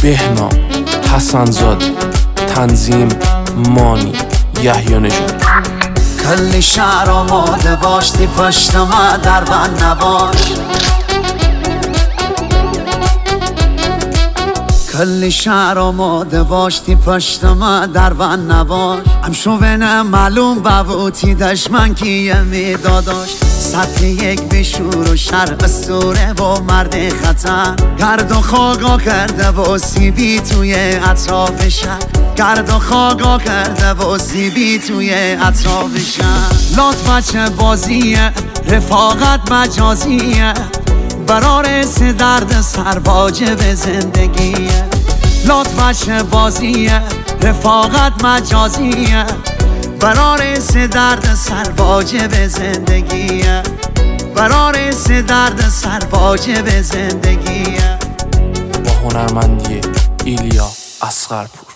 بهنام حسن‌زاده، تنظیم مانی یحیی نژاد. کل شهر آماده باش، تی پشت ما در بند نباش. کل شهر آماده باش، تی پشت ما در بند نباش. هم شوونه معلوم ببوتی دشمن کیه میداداش. سطح یک بشور و شر اسطوره و مرد خطر. گرد و خاگا کرده و سیبی توی اطراف شهر. گرد و خاگا کرده و سیبی توی اطراف شهر. لات بچه بازیه، رفاقت مجازیه. برارس درد سر واجب زندگیه. لات بچه بازیه، رفاقت مجازیه. برارس درد سر واجب زندگیه. برارس درد سر واجب زندگیه. با هنرمندی ایلیا اصغرپور.